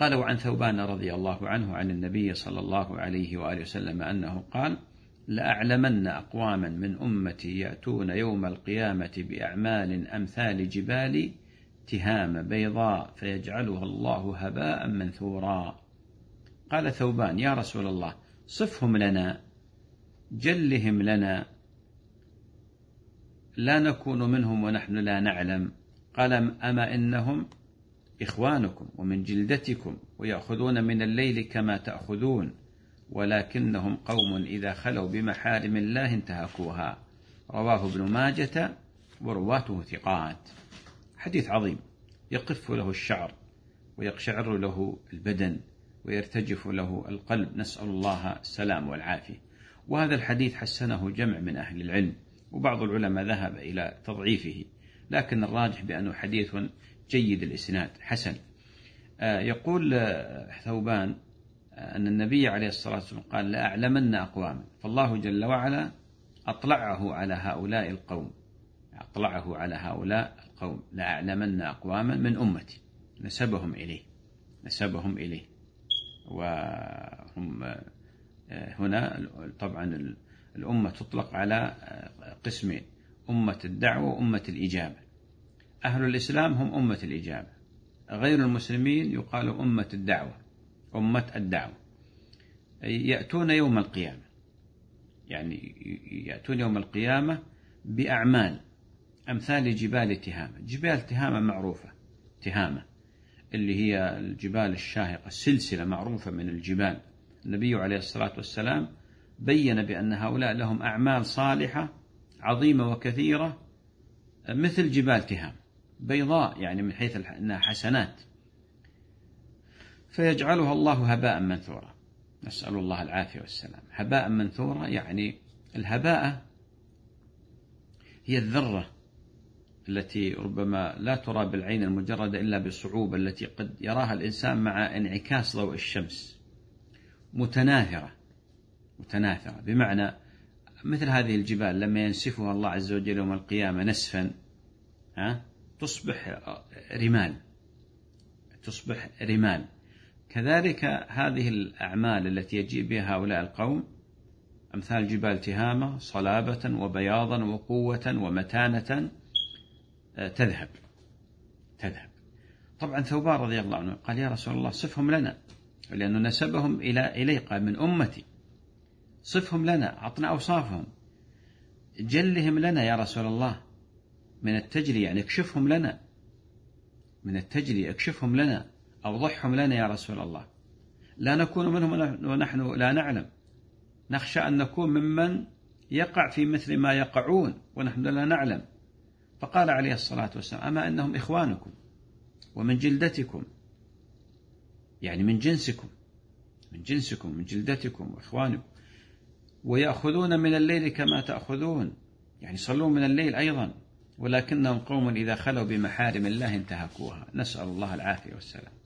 قال: وعن ثوبان رضي الله عنه عن النبي صلى الله عليه وآله وسلم أنه قال: لأعلمن أقواما من أمتي يأتون يوم القيامة بأعمال أمثال جبال تهام بيضاء فيجعلها الله هباء منثورا. قال ثوبان: يا رسول الله صفهم لنا، جلهم لنا، لا نكون منهم ونحن لا نعلم. قال: أما إنهم إخوانكم ومن جلدتكم ويأخذون من الليل كما تأخذون، ولكنهم قوم إذا خلوا بمحارم الله انتهكوها. رواه ابن ماجة ورواته ثقات. حديث عظيم يقف له الشعر ويقشعر له البدن ويرتجف له القلب، نسأل الله السلام والعافية. وهذا الحديث حسنه جمع من أهل العلم، وبعض العلماء ذهب إلى تضعيفه، لكن الراجح بأنه حديث جيد الإسناد حسن. يقول ثوبان أن النبي عليه الصلاة والسلام قال: لأعلمن أقواما، فالله جل وعلا أطلعه على هؤلاء القوم، أطلعه على هؤلاء القوم، لأعلمن أقواما من أمتي، نسبهم إليه. وهم هنا طبعا الأمة تطلق على قسمين: أمة الدعوة وأمة الإجابة. أهل الإسلام هم أمة الإجابة، غير المسلمين يقال أمة الدعوة. يأتون يوم القيامة، يعني يأتون يوم القيامة بأعمال أمثال جبال تهامة. جبال تهامة معروفة، تهامة اللي هي الجبال الشاهقة، السلسلة معروفة من الجبال. النبي عليه الصلاة والسلام بين بأن هؤلاء لهم أعمال صالحة عظيمة وكثيرة مثل جبال تهام بيضاء، يعني من حيث أنها حسنات، فيجعلها الله هباء منثورا، نسأل الله العافية والسلام. هباء منثورا يعني الهباء هي الذرة التي ربما لا ترى بالعين المجردة إلا بصعوبة، التي قد يراها الإنسان مع انعكاس ضوء الشمس، متناثرة، بمعنى مثل هذه الجبال لما ينسفها الله عز وجل يوم القيامة نسفا تصبح رمال. كذلك هذه الأعمال التي يجيء بها هؤلاء القوم أمثال جبال تهامة، صلابة وبياضا وقوة ومتانة، تذهب. طبعا ثوبان رضي الله عنه قال: يا رسول الله صفهم لنا، لأنه نسبهم إليه، قال: من أمتي، صفهم لنا، عطنا أوصافهم، جلهم لنا يا رسول الله، من التجلي يعني اكشفهم لنا، من التجلي اكشفهم لنا، أوضحهم لنا يا رسول الله، لا نكون منهم ونحن لا نعلم، نخشى أن نكون ممن يقع في مثل ما يقعون ونحن لا نعلم. فقال عليه الصلاة والسلام: أما أنهم إخوانكم ومن جلدتكم، يعني من جنسكم، من جلدتكم وإخوانكم، ويأخذون من الليل كما تأخذون، يعني يصلون من الليل أيضا، ولكنهم قوم إذا خلوا بمحارم الله انتهكوها، نسأل الله العافية والسلام.